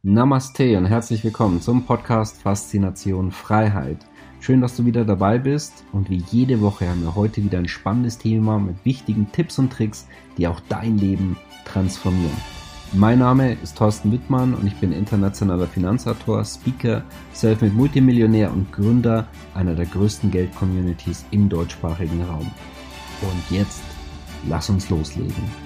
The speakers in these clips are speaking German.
Namaste und herzlich willkommen zum Podcast Faszination Freiheit. Schön, dass du wieder dabei bist und wie jede Woche haben wir heute wieder ein spannendes Thema mit wichtigen Tipps und Tricks, die auch dein Leben transformieren. Mein Name ist Thorsten Wittmann und ich bin internationaler Finanzautor, Speaker, Selfmade Multimillionär und Gründer einer der größten Geld-Communities im deutschsprachigen Raum. Und jetzt, lass uns loslegen.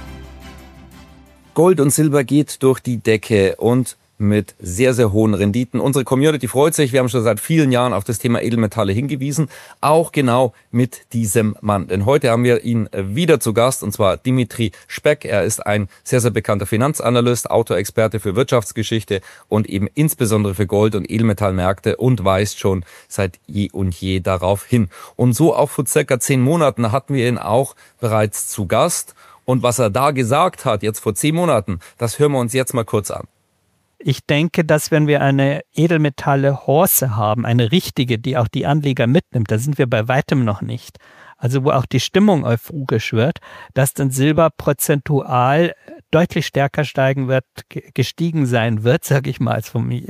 Gold und Silber geht durch die Decke und mit sehr, sehr hohen Renditen. Unsere Community freut sich. Wir haben schon seit vielen Jahren auf das Thema Edelmetalle hingewiesen. Auch genau mit diesem Mann. Denn heute haben wir ihn wieder zu Gast, und zwar Dimitri Speck. Er ist ein sehr, sehr bekannter Finanzanalyst, Autorexperte für Wirtschaftsgeschichte und eben insbesondere für Gold- und Edelmetallmärkte und weist schon seit je und je darauf hin. Und so auch vor circa 10 Monaten hatten wir ihn auch bereits zu Gast. Und was er da gesagt hat, jetzt vor 10 Monaten, das hören wir uns jetzt mal kurz an. Ich denke, dass wenn wir eine Edelmetalle-Horse haben, eine richtige, die auch die Anleger mitnimmt, da sind wir bei weitem noch nicht. Also wo auch die Stimmung euphorisch wird, dass dann Silber prozentual deutlich stärker steigen wird, gestiegen sein wird, sage ich mal,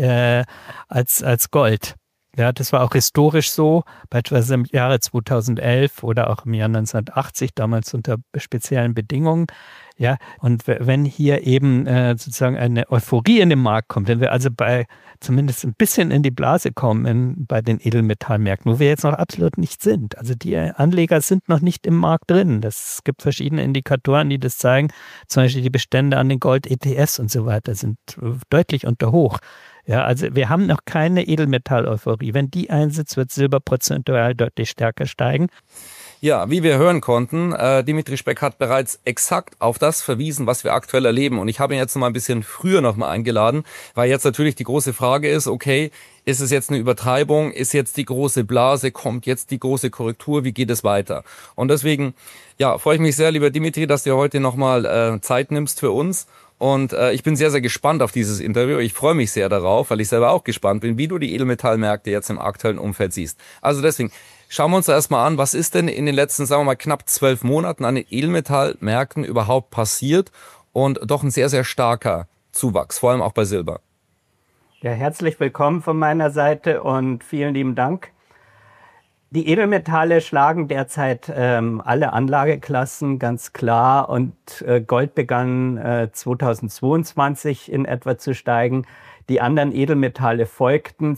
als Gold. Ja, das war auch historisch so, beispielsweise im Jahre 2011 oder auch im Jahr 1980, damals unter speziellen Bedingungen. Ja, und wenn hier eben sozusagen eine Euphorie in den Markt kommt, wenn wir also bei zumindest ein bisschen in die Blase kommen bei den Edelmetallmärkten, wo wir jetzt noch absolut nicht sind. Also die Anleger sind noch nicht im Markt drin. Es gibt verschiedene Indikatoren, die das zeigen. Zum Beispiel die Bestände an den Gold-ETFs und so weiter sind deutlich unter Hoch. Ja, also wir haben noch keine Edelmetall-Euphorie. Wenn die einsetzt, wird Silber prozentual deutlich stärker steigen. Ja, wie wir hören konnten, Dimitri Speck hat bereits exakt auf das verwiesen, was wir aktuell erleben. Und ich habe ihn jetzt noch mal ein bisschen früher noch mal eingeladen, weil jetzt natürlich die große Frage ist, okay, ist es jetzt eine Übertreibung? Ist jetzt die große Blase? Kommt jetzt die große Korrektur? Wie geht es weiter? Und deswegen, ja, freue ich mich sehr, lieber Dimitri, dass du heute noch mal Zeit nimmst für uns. Und ich bin sehr, sehr gespannt auf dieses Interview. Ich freue mich sehr darauf, weil ich selber auch gespannt bin, wie du die Edelmetallmärkte jetzt im aktuellen Umfeld siehst. Also deswegen, schauen wir uns erstmal an, was ist denn in den letzten, sagen wir mal, knapp 12 Monaten an den Edelmetallmärkten überhaupt passiert und doch ein sehr, sehr starker Zuwachs, vor allem auch bei Silber. Ja, herzlich willkommen von meiner Seite und vielen lieben Dank. Die Edelmetalle schlagen derzeit alle Anlageklassen ganz klar und Gold begann 2022 in etwa zu steigen. Die anderen Edelmetalle folgten.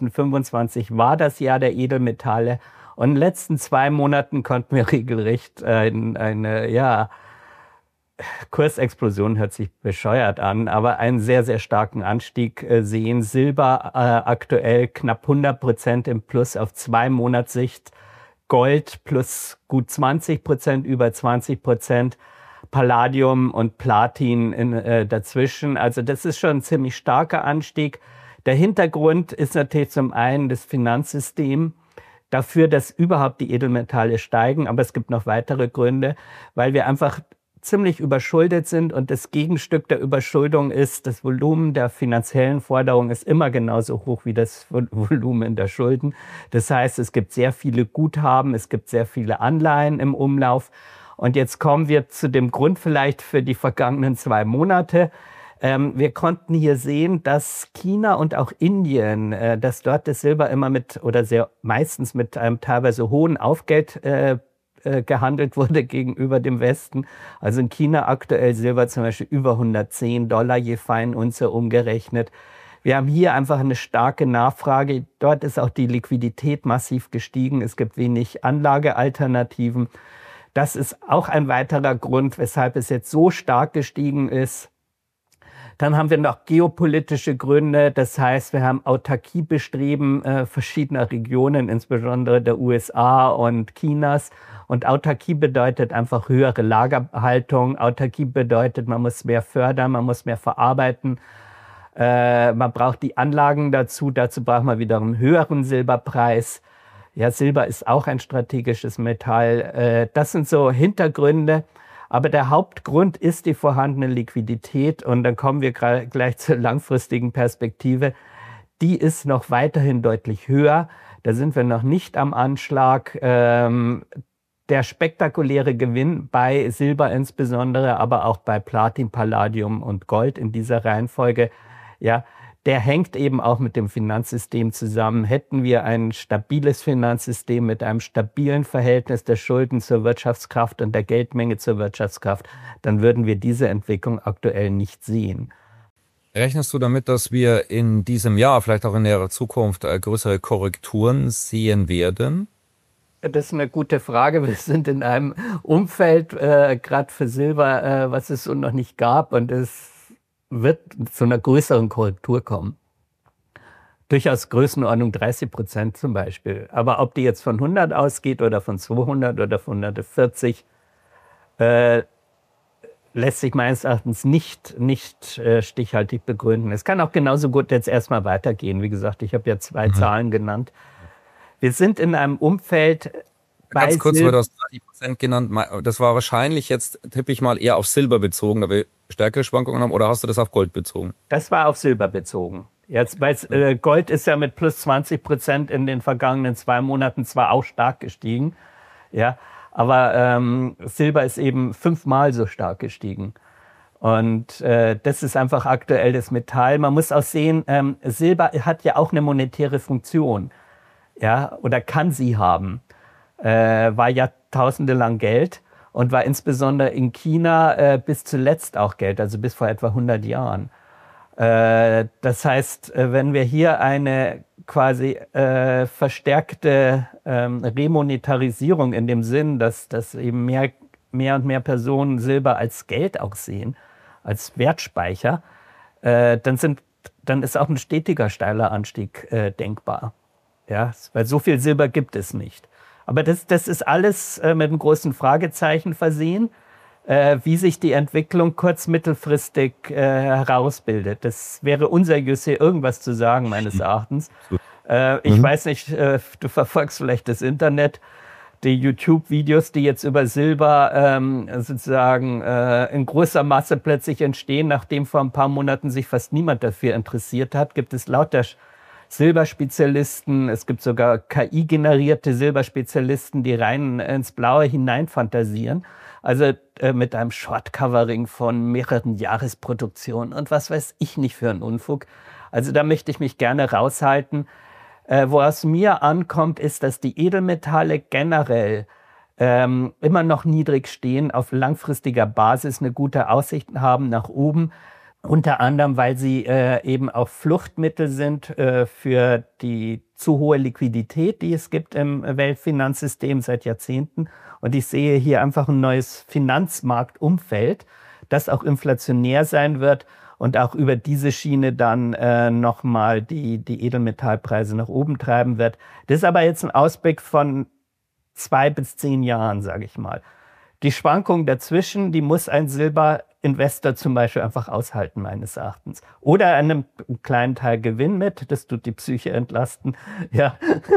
2025 war das Jahr der Edelmetalle. Und in den letzten 2 Monaten konnten wir regelrecht eine Kursexplosion, hört sich bescheuert an, aber einen sehr, sehr starken Anstieg sehen. Silber aktuell knapp 100% im Plus auf 2 Monatssicht. Gold plus gut 20%, über 20%. Palladium und Platin dazwischen. Also das ist schon ein ziemlich starker Anstieg. Der Hintergrund ist natürlich zum einen das Finanzsystem dafür, dass überhaupt die Edelmetalle steigen. Aber es gibt noch weitere Gründe, weil wir einfach ziemlich überschuldet sind und das Gegenstück der Überschuldung ist, das Volumen der finanziellen Forderungen ist immer genauso hoch wie das Volumen der Schulden. Das heißt, es gibt sehr viele Guthaben, es gibt sehr viele Anleihen im Umlauf. Und jetzt kommen wir zu dem Grund vielleicht für die vergangenen 2 Monate. Wir konnten hier sehen, dass China und auch Indien, dass dort das Silber immer meistens mit einem teilweise hohen Aufgeld gehandelt wurde gegenüber dem Westen. Also in China aktuell Silber zum Beispiel über $110 je Feinunze umgerechnet. Wir haben hier einfach eine starke Nachfrage. Dort ist auch die Liquidität massiv gestiegen. Es gibt wenig Anlagealternativen. Das ist auch ein weiterer Grund, weshalb es jetzt so stark gestiegen ist. Dann haben wir noch geopolitische Gründe. Das heißt, wir haben Autarkiebestreben verschiedener Regionen, insbesondere der USA und Chinas. Und Autarkie bedeutet einfach höhere Lagerhaltung. Autarkie bedeutet, man muss mehr fördern, man muss mehr verarbeiten. Man braucht die Anlagen dazu. Dazu braucht man wiederum einen höheren Silberpreis. Ja, Silber ist auch ein strategisches Metall. Das sind so Hintergründe. Aber der Hauptgrund ist die vorhandene Liquidität. Und dann kommen wir gleich zur langfristigen Perspektive. Die ist noch weiterhin deutlich höher. Da sind wir noch nicht am Anschlag. Der spektakuläre Gewinn bei Silber insbesondere, aber auch bei Platin, Palladium und Gold in dieser Reihenfolge, ja, der hängt eben auch mit dem Finanzsystem zusammen. Hätten wir ein stabiles Finanzsystem mit einem stabilen Verhältnis der Schulden zur Wirtschaftskraft und der Geldmenge zur Wirtschaftskraft, dann würden wir diese Entwicklung aktuell nicht sehen. Rechnest du damit, dass wir in diesem Jahr, vielleicht auch in näherer Zukunft, größere Korrekturen sehen werden? Das ist eine gute Frage. Wir sind in einem Umfeld, gerade für Silber, was es so noch nicht gab, und es wird zu einer größeren Korrektur kommen. Durchaus Größenordnung 30% zum Beispiel. Aber ob die jetzt von 100 ausgeht oder von 200 oder von 140, lässt sich meines Erachtens nicht stichhaltig begründen. Es kann auch genauso gut jetzt erstmal weitergehen. Wie gesagt, ich habe ja 2 Zahlen genannt. Wir sind in einem Umfeld. Ganz kurz, weil du hast 30% genannt. Das war wahrscheinlich jetzt, tippe ich mal, eher auf Silber bezogen, da wir stärkere Schwankungen haben, oder hast du das auf Gold bezogen? Das war auf Silber bezogen. Jetzt, weil Gold ist ja mit plus 20% in den vergangenen 2 Monaten zwar auch stark gestiegen, ja, aber Silber ist eben 5-mal so stark gestiegen. Und das ist einfach aktuell das Metall. Man muss auch sehen, Silber hat ja auch eine monetäre Funktion, ja, oder kann sie haben. War Jahrtausende lang Geld und war insbesondere in China bis zuletzt auch Geld, also bis vor etwa 100 Jahren. Das heißt, wenn wir hier eine quasi verstärkte Remonetarisierung in dem Sinn, dass eben mehr und mehr Personen Silber als Geld auch sehen, als Wertspeicher, dann ist auch ein stetiger steiler Anstieg denkbar. Ja, weil so viel Silber gibt es nicht. Aber das ist alles mit einem großen Fragezeichen versehen, wie sich die Entwicklung mittelfristig herausbildet. Das wäre unseriös, hier irgendwas zu sagen, meines Erachtens. Ich weiß nicht, du verfolgst vielleicht das Internet, die YouTube-Videos, die jetzt über Silber sozusagen in großer Masse plötzlich entstehen, nachdem vor ein paar Monaten sich fast niemand dafür interessiert hat, gibt es lauter Silberspezialisten, es gibt sogar KI-generierte Silberspezialisten, die rein ins Blaue hineinfantasieren. Also mit einem Short-Covering von mehreren Jahresproduktionen und was weiß ich nicht für einen Unfug. Also da möchte ich mich gerne raushalten. Wo es mir ankommt, ist, dass die Edelmetalle generell immer noch niedrig stehen, auf langfristiger Basis eine gute Aussicht haben nach oben. Unter anderem, weil sie eben auch Fluchtmittel sind für die zu hohe Liquidität, die es gibt im Weltfinanzsystem seit Jahrzehnten. Und ich sehe hier einfach ein neues Finanzmarktumfeld, das auch inflationär sein wird und auch über diese Schiene dann nochmal die Edelmetallpreise nach oben treiben wird. Das ist aber jetzt ein Ausblick von 2 bis 10 Jahren, sage ich mal. Die Schwankung dazwischen, die muss ein Silberinvestor zum Beispiel einfach aushalten, meines Erachtens. Oder einen kleinen Teil Gewinn mit, das tut die Psyche entlasten. Ja.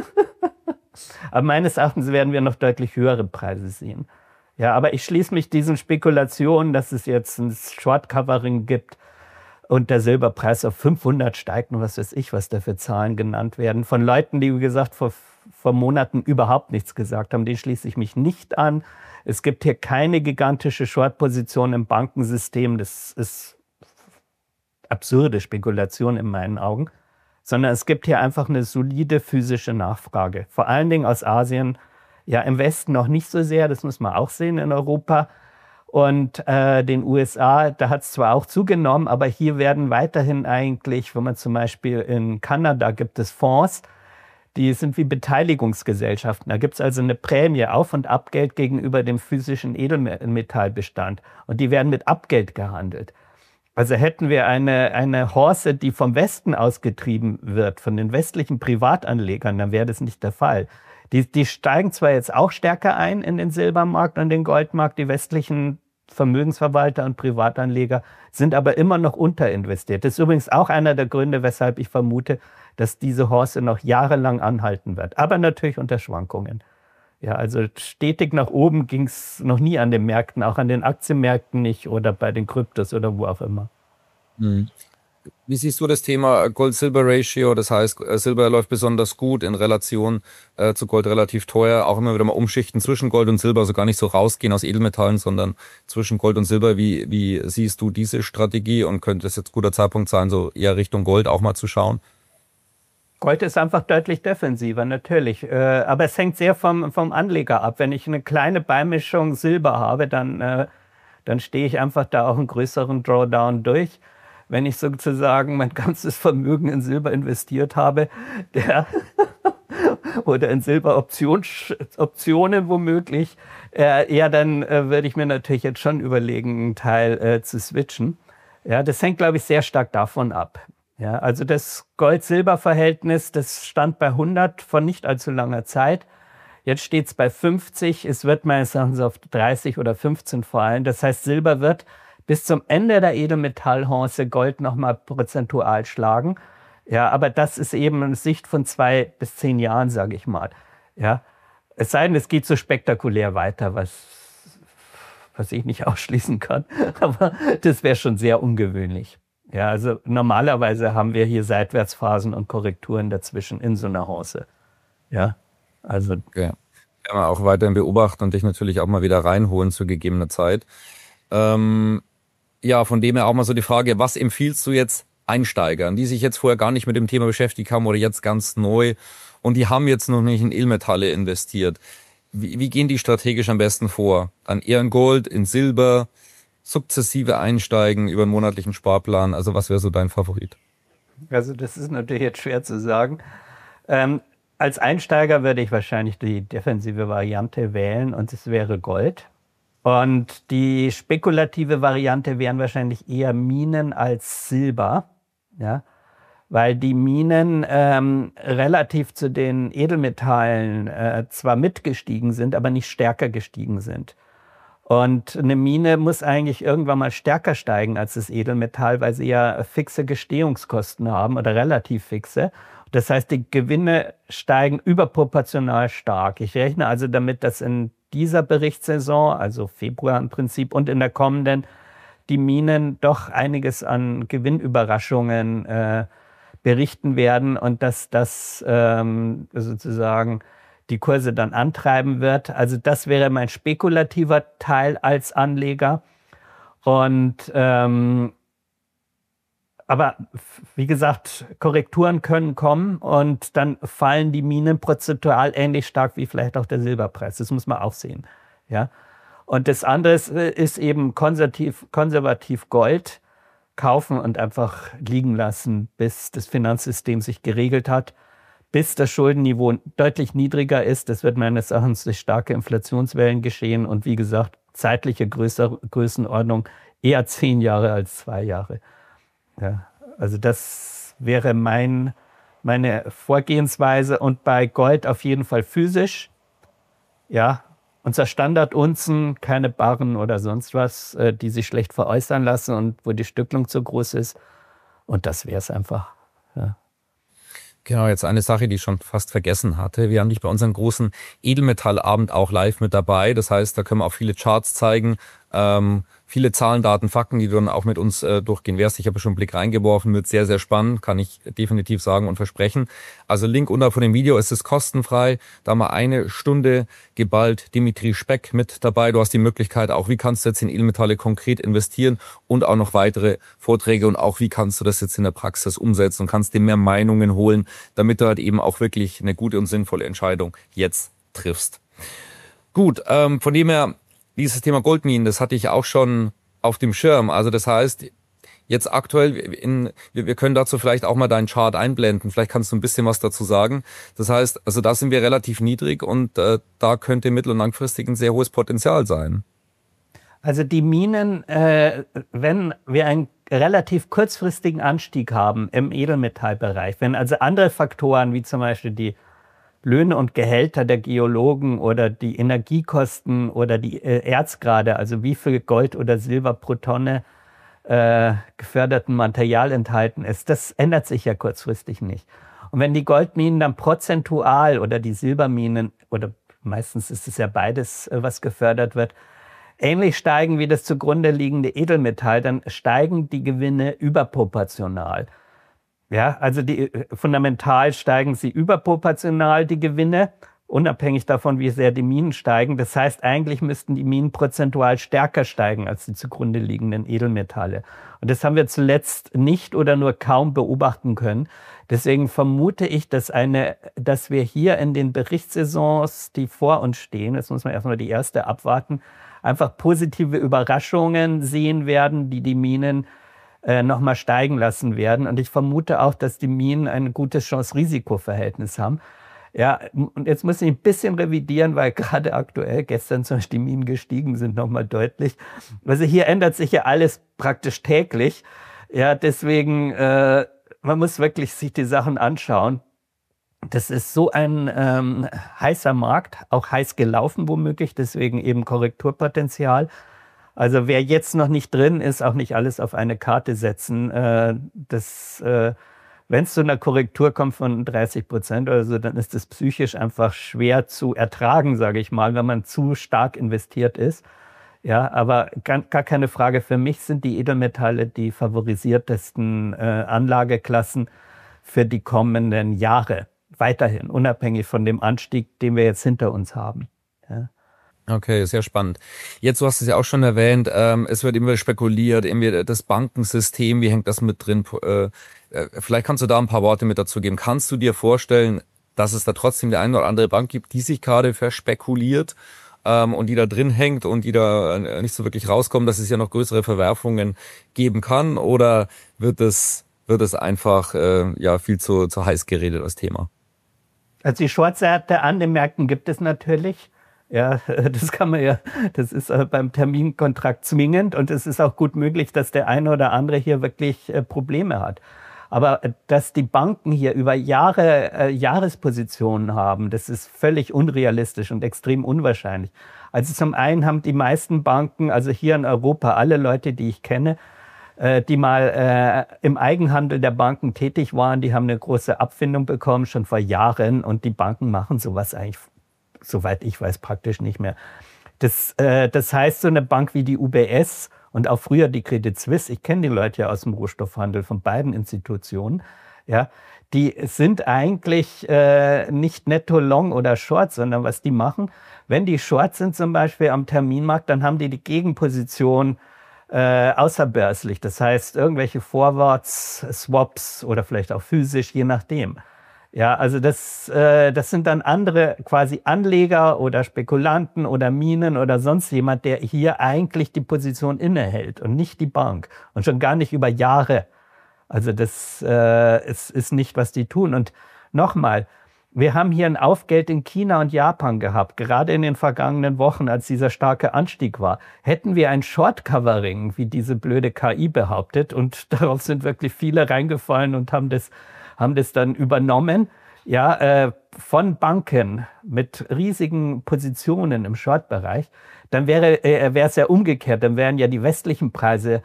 Aber meines Erachtens werden wir noch deutlich höhere Preise sehen. Ja, aber ich schließe mich diesen Spekulationen, dass es jetzt ein Short-Covering gibt und der Silberpreis auf 500 steigt und was weiß ich, was da für Zahlen genannt werden. Von Leuten, die, wie gesagt, vor Monaten überhaupt nichts gesagt haben, denen schließe ich mich nicht an. Es gibt hier keine gigantische Short-Position im Bankensystem. Das ist absurde Spekulation in meinen Augen. Sondern es gibt hier einfach eine solide physische Nachfrage. Vor allen Dingen aus Asien. Ja, im Westen noch nicht so sehr, das muss man auch sehen in Europa. Und den USA, da hat es zwar auch zugenommen, aber hier werden weiterhin eigentlich, wenn man zum Beispiel in Kanada gibt es Fonds, die sind wie Beteiligungsgesellschaften. Da gibt es also eine Prämie, Auf- und Abgeld gegenüber dem physischen Edelmetallbestand. Und die werden mit Abgeld gehandelt. Also hätten wir eine Horse, die vom Westen ausgetrieben wird, von den westlichen Privatanlegern, dann wäre das nicht der Fall. Die steigen zwar jetzt auch stärker ein in den Silbermarkt und den Goldmarkt, die westlichen Vermögensverwalter und Privatanleger sind aber immer noch unterinvestiert. Das ist übrigens auch einer der Gründe, weshalb ich vermute, dass diese Horse noch jahrelang anhalten wird. Aber natürlich unter Schwankungen. Ja, also stetig nach oben ging es noch nie an den Märkten, auch an den Aktienmärkten nicht oder bei den Kryptos oder wo auch immer. Wie siehst du das Thema Gold-Silber-Ratio? Das heißt, Silber läuft besonders gut in Relation zu Gold relativ teuer. Auch immer wieder mal umschichten zwischen Gold und Silber, also gar nicht so rausgehen aus Edelmetallen, sondern zwischen Gold und Silber. Wie siehst du diese Strategie und könnte es jetzt guter Zeitpunkt sein, so eher Richtung Gold auch mal zu schauen? Gold ist einfach deutlich defensiver, natürlich. Aber es hängt sehr vom Anleger ab. Wenn ich eine kleine Beimischung Silber habe, dann stehe ich einfach da auch einen größeren Drawdown durch. Wenn ich sozusagen mein ganzes Vermögen in Silber investiert habe, oder in Silberoptionen womöglich, dann würde ich mir natürlich jetzt schon überlegen, einen Teil zu switchen. Ja, das hängt, glaube ich, sehr stark davon ab. Ja, also das Gold-Silber-Verhältnis, das stand bei 100 vor nicht allzu langer Zeit. Jetzt steht es bei 50. Es wird meines Erachtens auf 30 oder 15 fallen. Das heißt, Silber wird bis zum Ende der Edelmetallhorse Gold nochmal prozentual schlagen. Ja, aber das ist eben eine Sicht von 2 bis 10 Jahren, sage ich mal. Ja, es sei denn, es geht so spektakulär weiter, was ich nicht ausschließen kann. Aber das wäre schon sehr ungewöhnlich. Ja, also normalerweise haben wir hier Seitwärtsphasen und Korrekturen dazwischen in so einer Horse. Ja, also. Okay. Werden wir auch weiterhin beobachten und dich natürlich auch mal wieder reinholen zu gegebener Zeit. Ja, von dem her auch mal so die Frage, was empfiehlst du jetzt Einsteigern, die sich jetzt vorher gar nicht mit dem Thema beschäftigt haben oder jetzt ganz neu und die haben jetzt noch nicht in Edelmetalle investiert? Wie gehen die strategisch am besten vor? Dann eher in Gold, in Silber, sukzessive einsteigen über einen monatlichen Sparplan? Also was wäre so dein Favorit? Also das ist natürlich jetzt schwer zu sagen. Als Einsteiger würde ich wahrscheinlich die defensive Variante wählen und es wäre Gold. Und die spekulative Variante wären wahrscheinlich eher Minen als Silber, ja, weil die Minen relativ zu den Edelmetallen zwar mitgestiegen sind, aber nicht stärker gestiegen sind. Und eine Mine muss eigentlich irgendwann mal stärker steigen als das Edelmetall, weil sie ja fixe Gestehungskosten haben oder relativ fixe. Das heißt, die Gewinne steigen überproportional stark. Ich rechne also damit, dass in dieser Berichtssaison, also Februar im Prinzip, und in der kommenden, die Minen doch einiges an Gewinnüberraschungen berichten werden und dass das sozusagen die Kurse dann antreiben wird. Also das wäre mein spekulativer Teil als Anleger. Und aber wie gesagt, Korrekturen können kommen und dann fallen die Minen prozentual ähnlich stark wie vielleicht auch der Silberpreis. Das muss man auch sehen. Ja? Und das andere ist eben konservativ Gold kaufen und einfach liegen lassen, bis das Finanzsystem sich geregelt hat, bis das Schuldenniveau deutlich niedriger ist. Das wird meines Erachtens durch starke Inflationswellen geschehen und wie gesagt, zeitliche Größenordnung eher 10 Jahre als 2 Jahre. Ja, also das wäre meine Vorgehensweise und bei Gold auf jeden Fall physisch. Ja, unser Standardunzen, keine Barren oder sonst was, die sich schlecht veräußern lassen und wo die Stückelung zu groß ist. Und das wäre es einfach. Ja. Genau, jetzt eine Sache, die ich schon fast vergessen hatte. Wir haben dich bei unserem großen Edelmetallabend auch live mit dabei. Das heißt, da können wir auch viele Charts zeigen, viele Zahlen, Daten, Fakten, die du dann auch mit uns durchgehen wirst. Ich habe schon einen Blick reingeworfen, wird sehr, sehr spannend, kann ich definitiv sagen und versprechen. Also Link unter von dem Video, es ist kostenfrei. Da mal 1 Stunde geballt Dimitri Speck mit dabei. Du hast die Möglichkeit auch, wie kannst du jetzt in Edelmetalle konkret investieren und auch noch weitere Vorträge und auch, wie kannst du das jetzt in der Praxis umsetzen und kannst dir mehr Meinungen holen, damit du halt eben auch wirklich eine gute und sinnvolle Entscheidung jetzt triffst. Gut, von dem her, dieses Thema Goldminen, das hatte ich auch schon auf dem Schirm. Also das heißt, jetzt aktuell, wir können dazu vielleicht auch mal deinen Chart einblenden. Vielleicht kannst du ein bisschen was dazu sagen. Das heißt, also da sind wir relativ niedrig und da könnte mittel- und langfristig ein sehr hohes Potenzial sein. Also die Minen, wenn wir einen relativ kurzfristigen Anstieg haben im Edelmetallbereich, wenn also andere Faktoren wie zum Beispiel die Löhne und Gehälter der Geologen oder die Energiekosten oder die Erzgrade, also wie viel Gold oder Silber pro Tonne geförderten Material enthalten ist, das ändert sich ja kurzfristig nicht. Und wenn die Goldminen dann prozentual oder die Silberminen, oder meistens ist es ja beides, was gefördert wird, ähnlich steigen wie das zugrunde liegende Edelmetall, dann steigen die Gewinne überproportional. Ja, also fundamental steigen sie überproportional, die Gewinne, unabhängig davon, wie sehr die Minen steigen. Das heißt, eigentlich müssten die Minen prozentual stärker steigen als die zugrunde liegenden Edelmetalle. Und das haben wir zuletzt nicht oder nur kaum beobachten können. Deswegen vermute ich, dass wir hier in den Berichtssaisons, die vor uns stehen, jetzt muss man erstmal die erste abwarten, einfach positive Überraschungen sehen werden, die Minen nochmal steigen lassen werden. Und ich vermute auch, dass die Minen ein gutes Chance-Risiko-Verhältnis haben. Ja, und jetzt muss ich ein bisschen revidieren, weil gerade aktuell, gestern zum Beispiel die Minen gestiegen sind nochmal deutlich. Also hier ändert sich ja alles praktisch täglich. Ja, deswegen, man muss wirklich sich die Sachen anschauen. Das ist so ein heißer Markt, auch heiß gelaufen womöglich, deswegen eben Korrekturpotenzial. Also wer jetzt noch nicht drin ist, auch nicht alles auf eine Karte setzen. Wenn es zu einer Korrektur kommt von 30% oder so, dann ist das psychisch einfach schwer zu ertragen, sage ich mal, wenn man zu stark investiert ist. Ja, aber gar keine Frage, für mich sind die Edelmetalle die favorisiertesten Anlageklassen für die kommenden Jahre. Weiterhin, unabhängig von dem Anstieg, den wir jetzt hinter uns haben. Ja. Okay, sehr spannend. Jetzt, du hast es ja auch schon erwähnt, es wird immer spekuliert, irgendwie das Bankensystem, wie hängt das mit drin? Vielleicht kannst du da ein paar Worte mit dazu geben. Kannst du dir vorstellen, dass es da trotzdem die eine oder andere Bank gibt, die sich gerade verspekuliert und die da drin hängt und die da nicht so wirklich rauskommen, dass es ja noch größere Verwerfungen geben kann? Oder wird es einfach viel zu heiß geredet, das Thema? Also die Shortseite an den Märkten gibt es natürlich. Ja, das kann man ja, das ist beim Terminkontrakt zwingend und es ist auch gut möglich, dass der eine oder andere hier wirklich Probleme hat. Aber dass die Banken hier über Jahre Jahrespositionen haben, das ist völlig unrealistisch und extrem unwahrscheinlich. Also zum einen haben die meisten Banken, also hier in Europa, alle Leute, die ich kenne, die mal im Eigenhandel der Banken tätig waren, die haben eine große Abfindung bekommen, schon vor Jahren. Und die Banken machen sowas eigentlich, soweit ich weiß, praktisch nicht mehr. Das heißt, so eine Bank wie die UBS und auch früher die Credit Suisse, ich kenne die Leute ja aus dem Rohstoffhandel von beiden Institutionen, ja, die sind eigentlich nicht netto long oder short, sondern was die machen, wenn die short sind zum Beispiel am Terminmarkt, dann haben die Gegenposition außerbörslich. Das heißt, irgendwelche Forwards, Swaps oder vielleicht auch physisch, je nachdem. Ja, also das sind dann andere quasi Anleger oder Spekulanten oder Minen oder sonst jemand, der hier eigentlich die Position innehält und nicht die Bank und schon gar nicht über Jahre. Also das ist nicht, was die tun. Und nochmal, wir haben hier ein Aufgeld in China und Japan gehabt, gerade in den vergangenen Wochen, als dieser starke Anstieg war. Hätten wir ein Short-Covering, wie diese blöde KI behauptet, und darauf sind wirklich viele reingefallen und haben das dann übernommen, ja, von Banken mit riesigen Positionen im Short-Bereich, dann wäre es ja umgekehrt, dann wären ja die westlichen Preise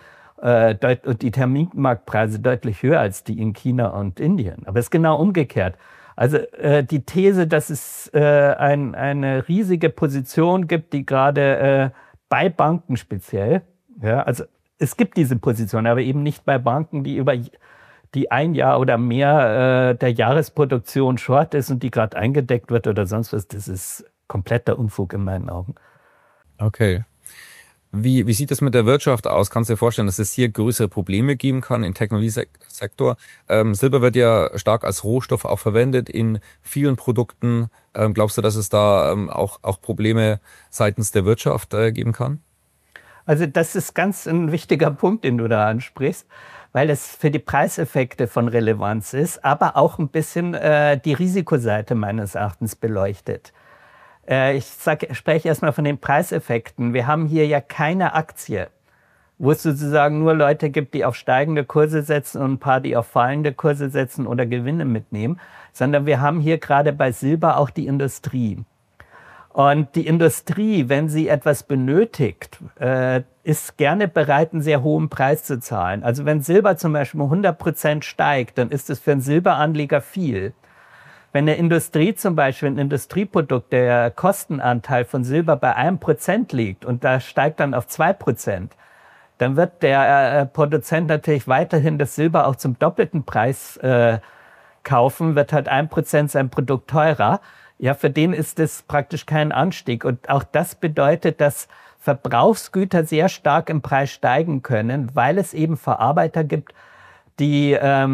und die Terminmarktpreise deutlich höher als die in China und Indien. Aber es ist genau umgekehrt. Also die These, dass es eine riesige Position gibt, die gerade bei Banken speziell, ja, also es gibt diese Position, aber eben nicht bei Banken, die über die ein Jahr oder mehr der Jahresproduktion short ist und die gerade eingedeckt wird oder sonst was, das ist kompletter Unfug in meinen Augen. Okay. Wie sieht es mit der Wirtschaft aus? Kannst du dir vorstellen, dass es hier größere Probleme geben kann im Technologiesektor? Silber wird ja stark als Rohstoff auch verwendet in vielen Produkten. Glaubst du, dass es da auch Probleme seitens der Wirtschaft geben kann? Also das ist ganz ein wichtiger Punkt, den du da ansprichst, weil es für die Preiseffekte von Relevanz ist, aber auch ein bisschen die Risikoseite meines Erachtens beleuchtet. Ich spreche erstmal von den Preiseffekten. Wir haben hier ja keine Aktie, wo es sozusagen nur Leute gibt, die auf steigende Kurse setzen und ein paar, die auf fallende Kurse setzen oder Gewinne mitnehmen, sondern wir haben hier gerade bei Silber auch die Industrie. Und die Industrie, wenn sie etwas benötigt, ist gerne bereit, einen sehr hohen Preis zu zahlen. Also wenn Silber zum Beispiel 100% steigt, dann ist es für einen Silberanleger viel. wenn eine Industrie zum Beispiel, ein Industrieprodukt, der Kostenanteil von Silber bei 1% liegt und da steigt dann auf 2%, dann wird der Produzent natürlich weiterhin das Silber auch zum doppelten Preis kaufen, wird halt 1% sein Produkt teurer. Ja, für den ist das praktisch kein Anstieg. Und auch das bedeutet, dass Verbrauchsgüter sehr stark im Preis steigen können, weil es eben Verarbeiter gibt, die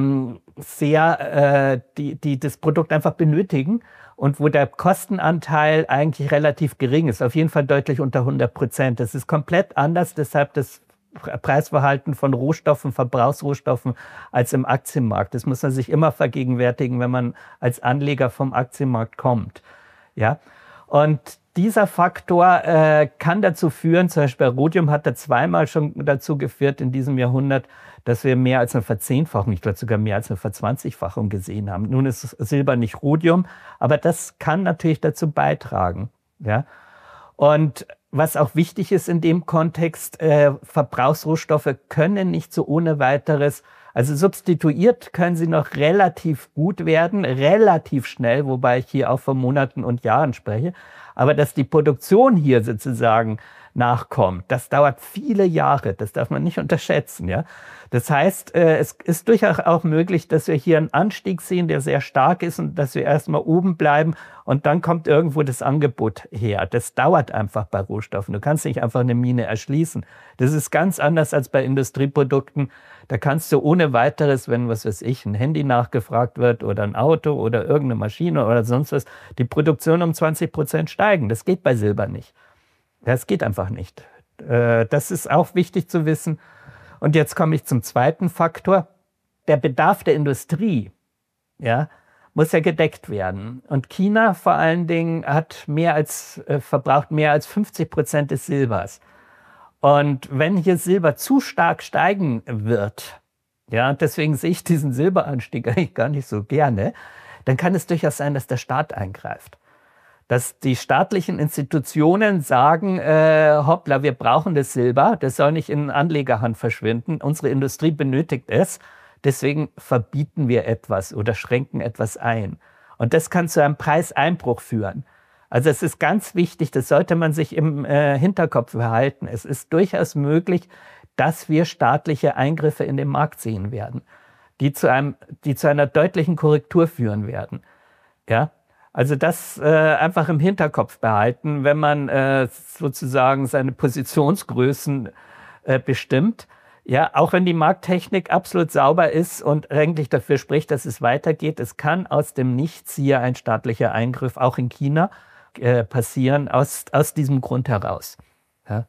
die das Produkt einfach benötigen und wo der Kostenanteil eigentlich relativ gering ist, auf jeden Fall deutlich unter 100%. Das ist komplett anders, deshalb das Preisverhalten von Rohstoffen, Verbrauchsrohstoffen als im Aktienmarkt. Das muss man sich immer vergegenwärtigen, wenn man als Anleger vom Aktienmarkt kommt. Ja? Und dieser Faktor kann dazu führen, zum Beispiel Rhodium hat da zweimal schon dazu geführt in diesem Jahrhundert, dass wir mehr als eine Verzehnfachung, ich glaube sogar mehr als eine Verzwanzigfachung gesehen haben. Nun ist Silber nicht Rhodium, aber das kann natürlich dazu beitragen. Ja? Und was auch wichtig ist in dem Kontext, Verbrauchsrohstoffe können nicht so ohne weiteres, also substituiert können sie noch relativ gut werden, relativ schnell, wobei ich hier auch von Monaten und Jahren spreche. Aber dass die Produktion hier sozusagen nachkommt, das dauert viele Jahre, das darf man nicht unterschätzen. Ja? Das heißt, es ist durchaus auch möglich, dass wir hier einen Anstieg sehen, der sehr stark ist und dass wir erstmal oben bleiben und dann kommt irgendwo das Angebot her. Das dauert einfach bei Rohstoffen. Du kannst nicht einfach eine Mine erschließen. Das ist ganz anders als bei Industrieprodukten. Da kannst du ohne weiteres, wenn, was weiß ich, ein Handy nachgefragt wird oder ein Auto oder irgendeine Maschine oder sonst was, die Produktion um 20% steigen. Das geht bei Silber nicht. Das geht einfach nicht. Das ist auch wichtig zu wissen. Und jetzt komme ich zum zweiten Faktor. Der Bedarf der Industrie, ja, muss ja gedeckt werden. Und China vor allen Dingen verbraucht mehr als 50% des Silbers. Und wenn hier Silber zu stark steigen wird, ja, deswegen sehe ich diesen Silberanstieg eigentlich gar nicht so gerne, dann kann es durchaus sein, dass der Staat eingreift. Dass die staatlichen Institutionen sagen, hoppla, wir brauchen das Silber, das soll nicht in Anlegerhand verschwinden, unsere Industrie benötigt es, deswegen verbieten wir etwas oder schränken etwas ein. Und das kann zu einem Preiseinbruch führen. Also es ist ganz wichtig, das sollte man sich im Hinterkopf behalten. Es ist durchaus möglich, dass wir staatliche Eingriffe in den Markt sehen werden, die zu einer deutlichen Korrektur führen werden. Ja? Also das einfach im Hinterkopf behalten, wenn man sozusagen seine Positionsgrößen bestimmt. Ja, auch wenn die Markttechnik absolut sauber ist und eigentlich dafür spricht, dass es weitergeht, es kann aus dem Nichts hier ein staatlicher Eingriff, auch in China, passieren, aus diesem Grund heraus. Ja.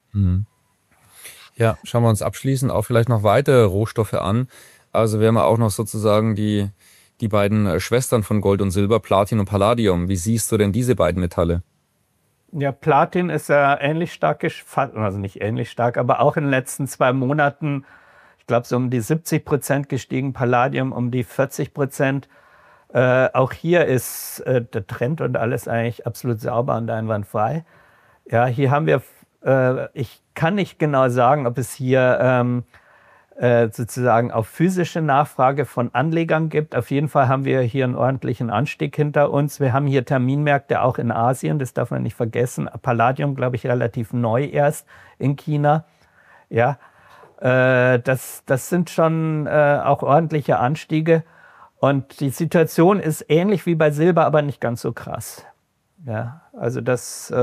Ja, schauen wir uns abschließend auch vielleicht noch weitere Rohstoffe an. Also wir haben auch noch sozusagen die beiden Schwestern von Gold und Silber, Platin und Palladium. Wie siehst du denn diese beiden Metalle? Ja, Platin ist ja ähnlich stark, also nicht ähnlich stark, aber auch in den letzten 2 Monaten, ich glaube so um die 70% gestiegen, Palladium um die 40%. Auch hier ist der Trend und alles eigentlich absolut sauber und einwandfrei. Ja, hier haben wir, ich kann nicht genau sagen, ob es hier sozusagen auf physische Nachfrage von Anlegern gibt. Auf jeden Fall haben wir hier einen ordentlichen Anstieg hinter uns. Wir haben hier Terminmärkte auch in Asien, das darf man nicht vergessen. Palladium, glaube ich, relativ neu erst in China. Ja, das sind schon auch ordentliche Anstiege. Und die Situation ist ähnlich wie bei Silber, aber nicht ganz so krass. Ja, also das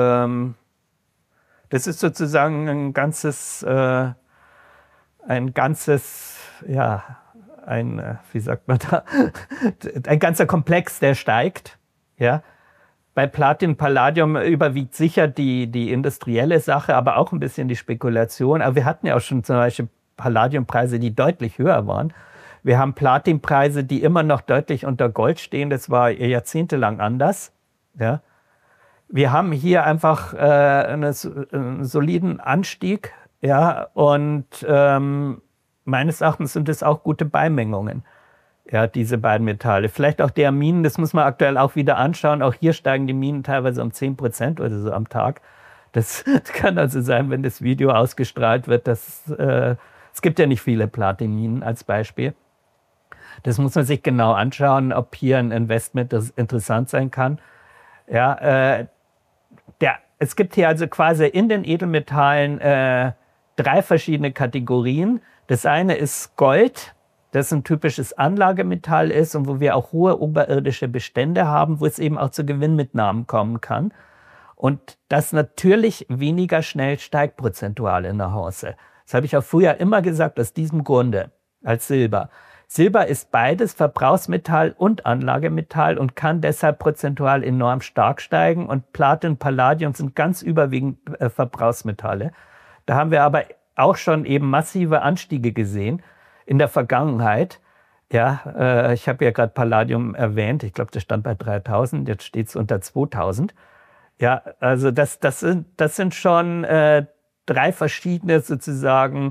ist sozusagen ein ganzes, wie sagt man da, ein ganzer Komplex, der steigt. Ja. Bei Platin, Palladium überwiegt sicher die industrielle Sache, aber auch ein bisschen die Spekulation. Aber wir hatten ja auch schon zum Beispiel Palladiumpreise, die deutlich höher waren. Wir haben Platinpreise, die immer noch deutlich unter Gold stehen. Das war jahrzehntelang anders. Ja. Wir haben hier einfach einen soliden Anstieg. Ja, und meines Erachtens sind es auch gute Beimengungen, ja, diese beiden Metalle. Vielleicht auch der Minen, das muss man aktuell auch wieder anschauen. Auch hier steigen die Minen teilweise um 10% oder so am Tag. Das kann also sein, wenn das Video ausgestrahlt wird, dass es gibt ja nicht viele Platinminen als Beispiel. Das muss man sich genau anschauen, ob hier ein Investment das interessant sein kann. Ja, es gibt hier also quasi in den Edelmetallen 3 verschiedene Kategorien. Das eine ist Gold, das ein typisches Anlagemetall ist und wo wir auch hohe oberirdische Bestände haben, wo es eben auch zu Gewinnmitnahmen kommen kann. Und das natürlich weniger schnell steigt prozentual in der Hause. Das habe ich auch früher immer gesagt, aus diesem Grunde, als Silber. Silber ist beides Verbrauchsmetall und Anlagemetall und kann deshalb prozentual enorm stark steigen. Und Platin, Palladium sind ganz überwiegend Verbrauchsmetalle. Da haben wir aber auch schon eben massive Anstiege gesehen in der Vergangenheit. Ja, ich habe ja gerade Palladium erwähnt. Ich glaube, das stand bei 3.000, jetzt steht es unter 2.000. Ja, also das sind schon 3 verschiedene sozusagen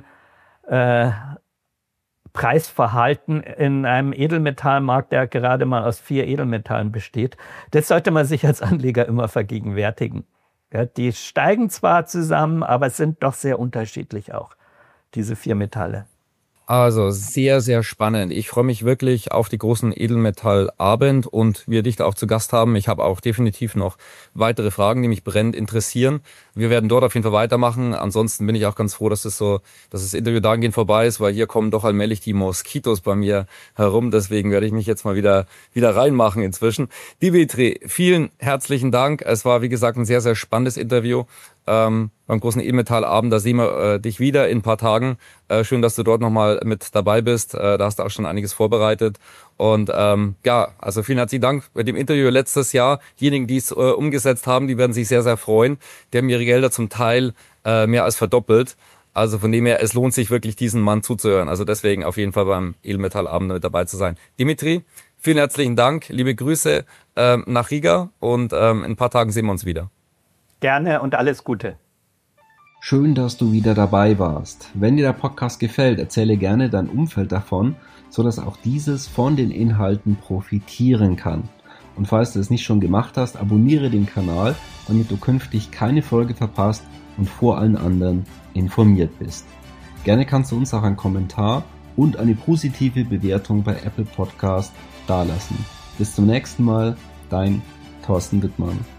Preisverhalten in einem Edelmetallmarkt, der gerade mal aus 4 Edelmetallen besteht. Das sollte man sich als Anleger immer vergegenwärtigen. Ja, die steigen zwar zusammen, aber sind doch sehr unterschiedlich auch, diese 4 Metalle. Also sehr, sehr spannend. Ich freue mich wirklich auf die großen Edelmetallabend und wir dich da auch zu Gast haben. Ich habe auch definitiv noch weitere Fragen, die mich brennend interessieren. Wir werden dort auf jeden Fall weitermachen. Ansonsten bin ich auch ganz froh, dass das Interview dahingehend vorbei ist, weil hier kommen doch allmählich die Moskitos bei mir herum. Deswegen werde ich mich jetzt mal wieder reinmachen inzwischen. Dimitri, vielen herzlichen Dank. Es war, wie gesagt, ein sehr, sehr spannendes Interview. Beim großen Edelmetallabend, da sehen wir dich wieder in ein paar Tagen. Schön, dass du dort nochmal mit dabei bist. Da hast du auch schon einiges vorbereitet. Und also vielen herzlichen Dank mit dem Interview letztes Jahr. Diejenigen, die es umgesetzt haben, die werden sich sehr, sehr freuen. Die haben ihre Gelder zum Teil mehr als verdoppelt. Also von dem her, es lohnt sich wirklich, diesen Mann zuzuhören. Also deswegen auf jeden Fall beim Edelmetallabend mit dabei zu sein. Dimitri, vielen herzlichen Dank. Liebe Grüße nach Riga und in ein paar Tagen sehen wir uns wieder. Gerne und alles Gute. Schön, dass du wieder dabei warst. Wenn dir der Podcast gefällt, erzähle gerne dein Umfeld davon, sodass auch dieses von den Inhalten profitieren kann. Und falls du es nicht schon gemacht hast, abonniere den Kanal, damit du künftig keine Folge verpasst und vor allen anderen informiert bist. Gerne kannst du uns auch einen Kommentar und eine positive Bewertung bei Apple Podcast dalassen. Bis zum nächsten Mal, dein Thorsten Wittmann.